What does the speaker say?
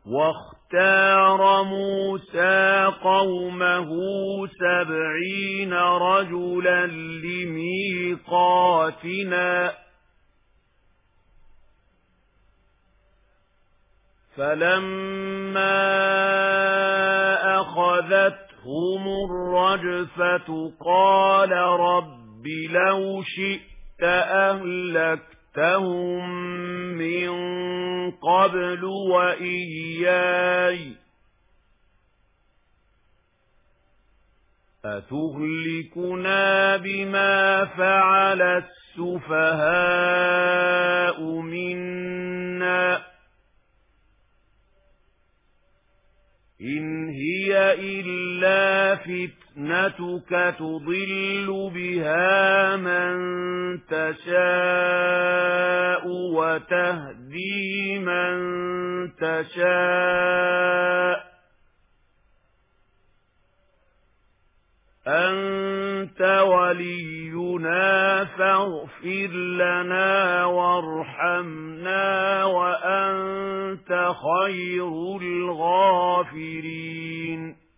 واختار موسى قومه 70 رجلا لميقاتنا فلما أخذتهم الرجفة قال رب لو شئت أهلكتهم من قبل وإياي أتهلكنا بما فعل السفهاء منا إن هي إلا فتنتك تضل بها من تشاء وتهدي من تشاء أنت ولينا فاغفر لنا وارحمنا وأنت خير الغافرين